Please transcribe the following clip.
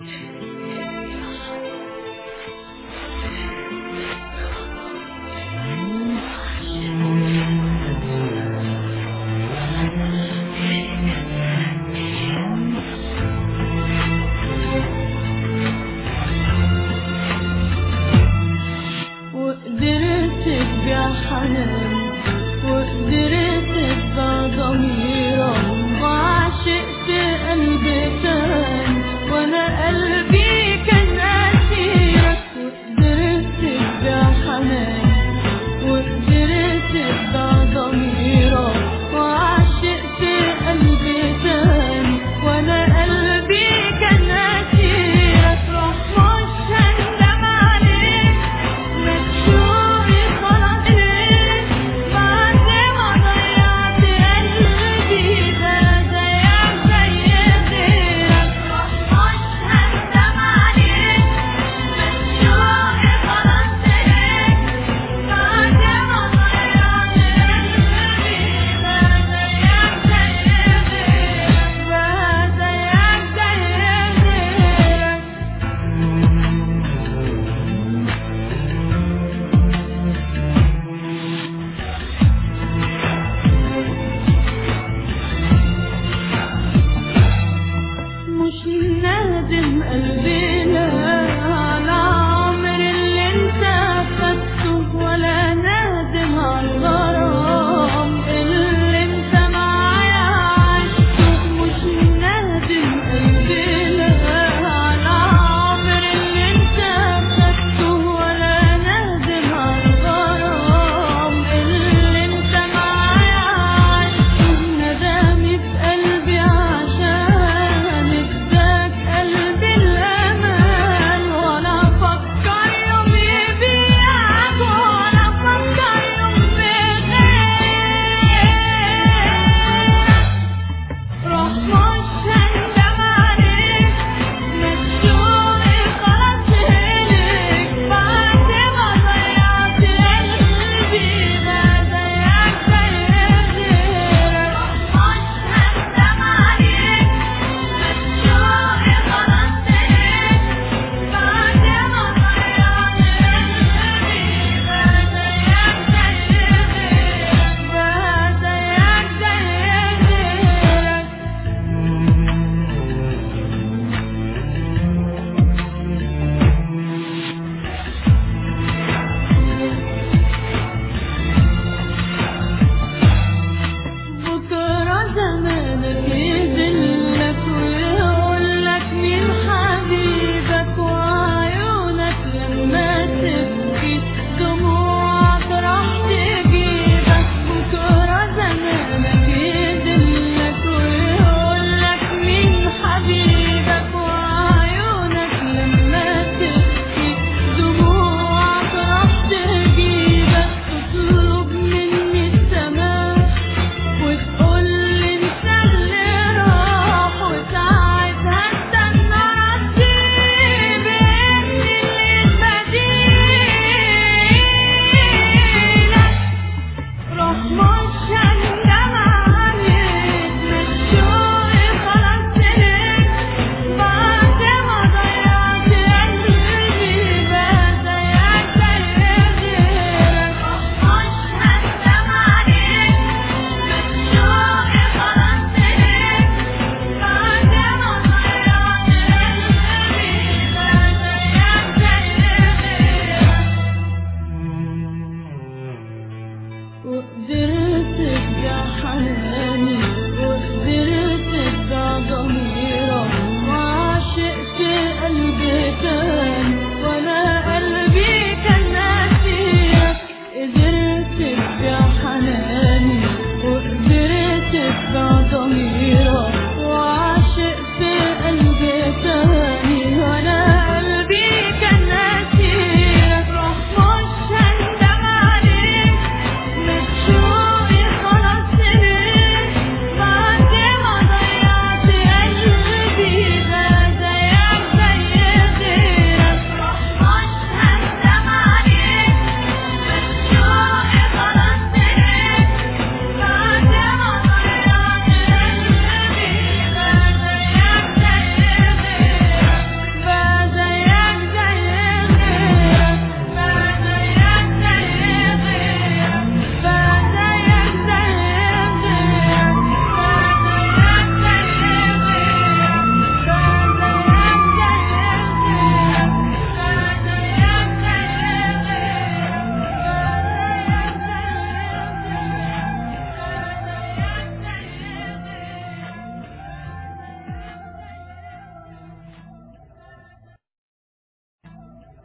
وقدرت تبيع حنان، وقدرت تبيع ضميرك، وعشقت قلبي تاني وانا قلبي كان اسيرك. وقدرت تبيع حنان، وقدرت تبيع ضميرك، وعشقت قلبي تاني وانا قلبي كان اسيرك. روح مش هندم عليك، مكشوفي خلاص ليك، بعد ما ضيعت قلبي ده زيك زي غيرك. روح مش هندم عليك، مكشوفي خلاص ليك، بعد ما ضيعت قلبي ده زيك زي غيرك، ده زيك زي غيرك. مش نادم قلبي